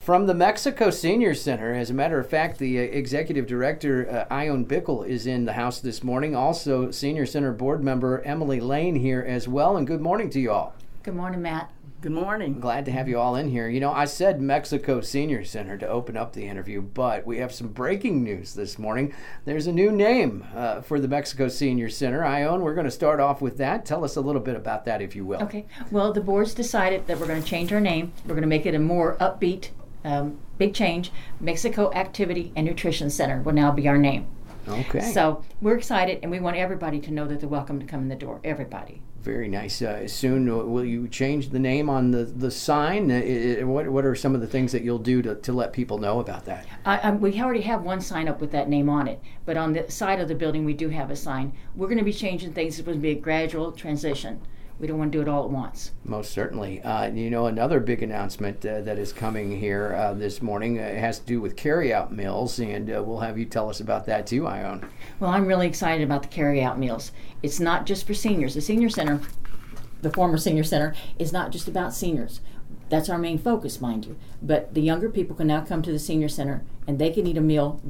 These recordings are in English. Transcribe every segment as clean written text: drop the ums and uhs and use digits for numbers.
from the Mexico Senior Center. As a matter of fact, the executive director, Ione Bickel, is in the house this morning. Also, Senior Center board member Emily Lane here as well. And good morning to you all. Good morning, Matt. Good morning. Glad to have you all in here. You know, I said Mexico Senior Center to open up the interview, but we have some breaking news this morning. There's a new name for the Mexico Senior Center. Ione, we're going to start off with that. Tell us a little bit about that, if you will. Okay. Well, the board's decided that we're going to change our name. We're going to make it a more upbeat, big change. Mexico Activity and Nutrition Center will now be our name. Okay. So we're excited, and we want everybody to know that they're welcome to come in the door. Everybody. Very nice. Soon, will you change the name on the sign? What are some of the things that you'll do to let people know about that? We already have one sign up with that name on it, but on the side of the building we do have a sign. We're going to be changing things. It's going to be a gradual transition. We don't want to do it all at once. Most certainly. Another big announcement that is coming here this morning has to do with carryout meals, and we'll have you tell us about that too, Ione. Well, I'm really excited about the carryout meals. It's not just for seniors. The senior center, the former senior center, is not just about seniors. That's our main focus, mind you. But the younger people can now come to the senior center, and they can eat a meal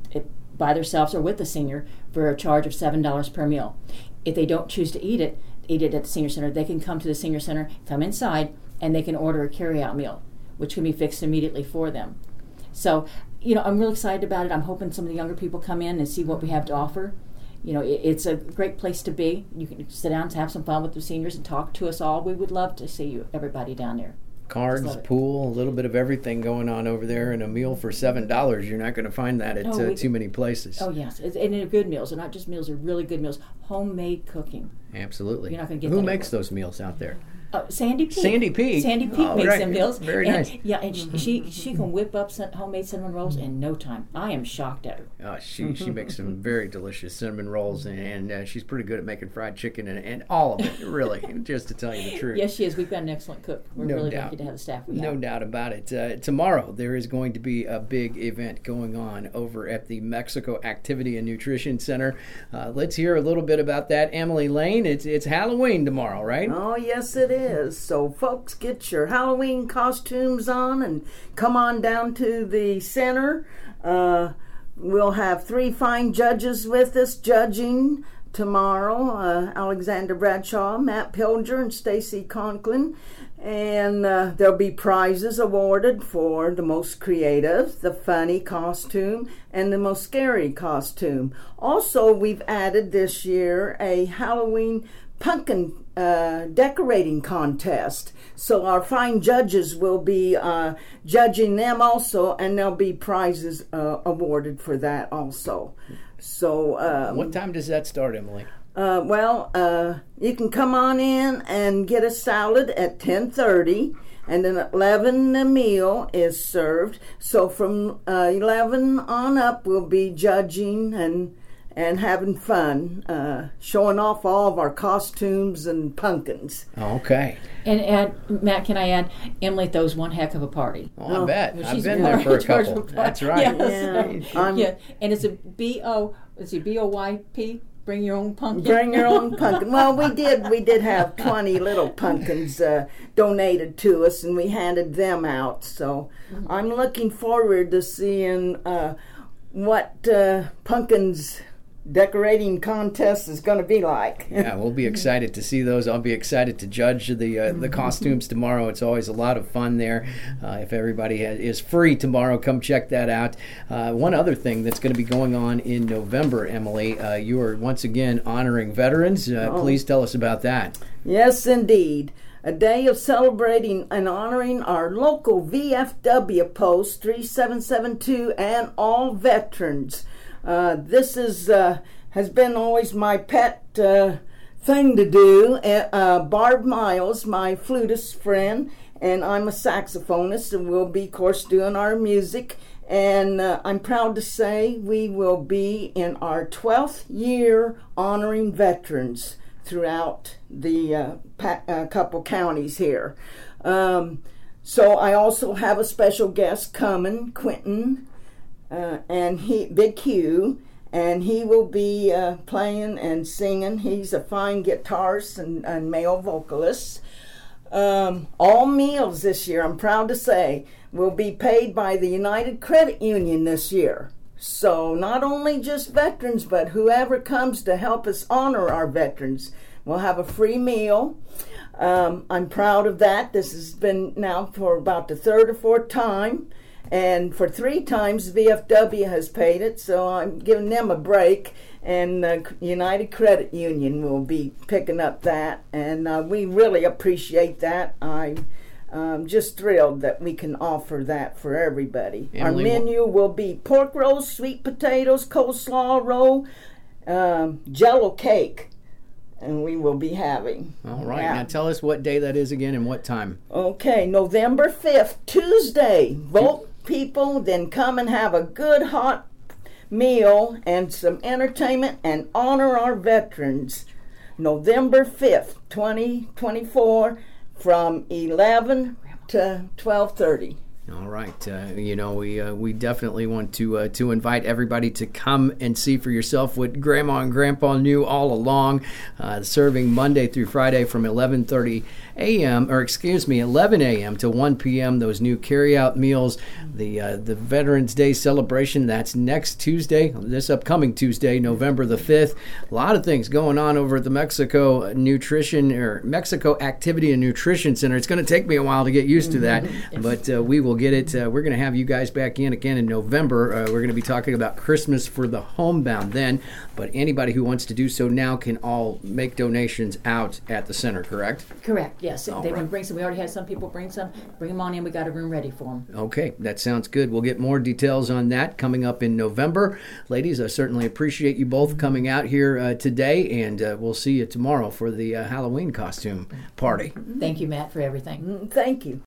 by themselves or with the senior for a charge of $7 per meal. If they don't choose to eat it at the senior center, they can come to the senior center, come inside, and they can order a carryout meal, which can be fixed immediately for them. So, I'm really excited about it. I'm hoping some of the younger people come in and see what we have to offer. It's a great place to be. You can sit down and have some fun with the seniors and talk to us all. We would love to see everybody down there. Cards, pool, a little bit of everything going on over there, and a meal for $7. You're not going to find that at too many places. Oh, yes. And they're good meals. They're not just meals. They're really good meals. Homemade cooking. Absolutely. You're not going to get Who makes those meals out there? Sandy Peak. Sandy Peak. Sandy Peak makes them meals. Very nice. Yeah, and she can whip up homemade cinnamon rolls in no time. I am shocked at her. She makes some very delicious cinnamon rolls, and she's pretty good at making fried chicken and all of it, really, just to tell you the truth. Yes, she is. We've got an excellent cook. We're really lucky to have the staff we have. No doubt about it. Tomorrow, there is going to be a big event going on over at the Mexico Activity and Nutrition Center. Let's hear a little bit about that. Emily Lane, it's Halloween tomorrow, right? Oh, yes, it is. So, folks, get your Halloween costumes on and come on down to the center. We'll have 3 fine judges with us judging tomorrow. Alexander Bradshaw, Matt Pilger, and Stacy Conklin. And there'll be prizes awarded for the most creative, the funny costume, and the most scary costume. Also, we've added this year a Halloween pumpkin decorating contest. So our fine judges will be judging them also, and there'll be prizes awarded for that also. So what time does that start, Emily? You can come on in and get a salad at 10:30, and then at 11 the meal is served. So from 11 on up, we'll be judging and having fun, showing off all of our costumes and pumpkins. Okay. And Matt, can I add, Emily throws one heck of a party. Oh, I bet. I've been there for a couple. That's right. Yes. Yeah. And it's a BOYP. Bring your own pumpkin. Bring your own pumpkin. Well, we did have 20 little pumpkins donated to us, and we handed them out. So I'm looking forward to seeing what pumpkins decorating contest is going to be like. Yeah, we'll be excited to see those. I'll be excited to judge the costumes tomorrow. It's always a lot of fun there. If everybody is free tomorrow, come check that out. One other thing that's going to be going on in November, Emily, you are once again honoring veterans. Please tell us about that. Yes, indeed. A day of celebrating and honoring our local VFW post 3772 and all veterans. This has been always my pet thing to do. Barb Miles, my flutist friend, and I'm a saxophonist, and we'll be, of course, doing our music. And I'm proud to say we will be in our 12th year honoring veterans throughout the couple counties here. So I also have a special guest coming, Quentin, and Big Q, and he will be playing and singing. He's a fine guitarist and male vocalist. All meals this year, I'm proud to say. will be paid by the United Credit Union this year. So not only just veterans, but whoever comes to help us honor our veterans will have a free meal. I'm proud of that. This has been now for about the third or fourth time. And for 3 times, VFW has paid it, so I'm giving them a break. And United Credit Union will be picking up that. And we really appreciate that. I'm just thrilled that we can offer that for everybody. Emily, our menu will be pork rolls, sweet potatoes, coleslaw roll, Jell-O cake. And we will be having. All right. Now tell us what day that is again and what time. Okay, November 5th, Tuesday. Vote, people, then come and have a good hot meal and some entertainment and honor our veterans. November 5th, 2024, from 11 to 12:30. All right. We definitely want to invite everybody to come and see for yourself what Grandma and Grandpa knew all along. Serving Monday through Friday from 11 a.m. to 1 p.m. Those new carry-out meals. The Veterans Day celebration, that's next Tuesday, this upcoming Tuesday, November the 5th. A lot of things going on over at the Mexico Activity and Nutrition Center. It's going to take me a while to get used to that, but we will get it. We're going to have you guys back in again in November. We're going to be talking about Christmas for the homebound then, but anybody who wants to do so now can all make donations out at the center, correct? Correct, yes. All They right. want to bring some. We already had some people bring some. Bring them on in. We got a room ready for them. Okay, that sounds good. We'll get more details on that coming up in November. Ladies, I certainly appreciate you both coming out here today, and we'll see you tomorrow for the Halloween costume party. Thank you, Matt, for everything. Thank you.